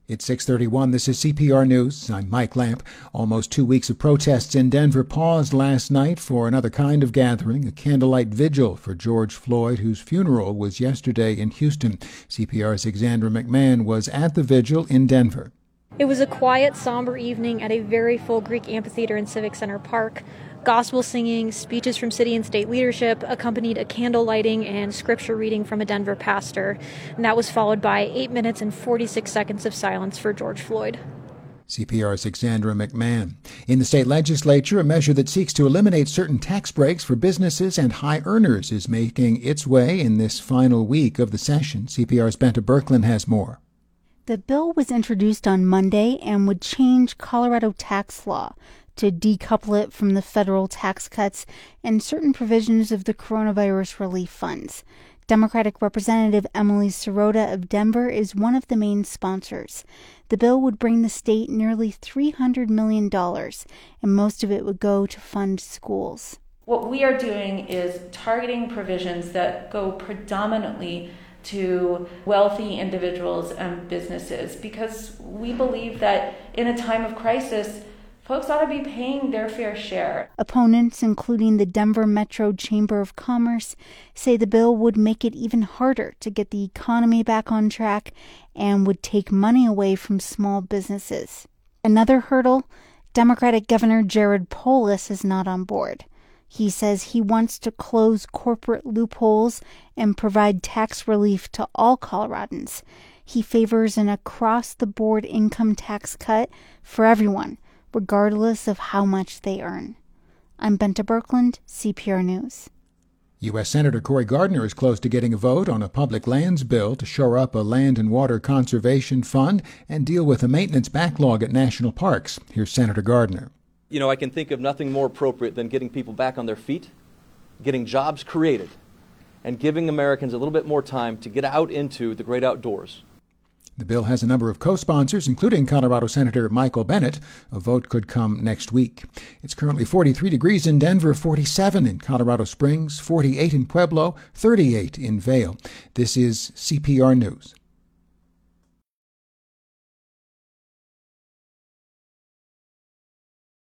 It's 6:31. This is CPR News. I'm Mike Lamp. Almost 2 weeks of protests in Denver paused last night for another kind of gathering, a candlelight vigil for George Floyd, whose funeral was yesterday in Houston. CPR's Xandra McMahon was at the vigil in Denver. It was a quiet, somber evening at a very full Greek amphitheater in Civic Center Park. Gospel singing, speeches from city and state leadership accompanied a candle lighting and scripture reading from a Denver pastor. And that was followed by 8 minutes and 46 seconds of silence for George Floyd. CPR's Xandra McMahon. In the state legislature, a measure that seeks to eliminate certain tax breaks for businesses and high earners is making its way in this final week of the session. CPR's Benta Berkland has more. The bill was introduced on Monday and would change Colorado tax law to decouple it from the federal tax cuts and certain provisions of the coronavirus relief funds. Democratic Representative Emily Sirota of Denver is one of the main sponsors. The bill would bring the state nearly $300 million, and most of it would go to fund schools. What we are doing is targeting provisions that go predominantly to wealthy individuals and businesses, because we believe that in a time of crisis, folks ought to be paying their fair share. Opponents, including the Denver Metro Chamber of Commerce, say the bill would make it even harder to get the economy back on track and would take money away from small businesses. Another hurdle, Democratic Governor Jared Polis is not on board. He says he wants to close corporate loopholes and provide tax relief to all Coloradans. He favors an across-the-board income tax cut for everyone, regardless of how much they earn. I'm Benta Berkland, CPR News. U.S. Senator Cory Gardner is close to getting a vote on a public lands bill to shore up a land and water conservation fund and deal with a maintenance backlog at national parks. Here's Senator Gardner. You know, I can think of nothing more appropriate than getting people back on their feet, getting jobs created, and giving Americans a little bit more time to get out into the great outdoors. The bill has a number of co-sponsors, including Colorado Senator Michael Bennet. A vote could come next week. It's currently 43 degrees in Denver, 47 in Colorado Springs, 48 in Pueblo, 38 in Vail. This is CPR News.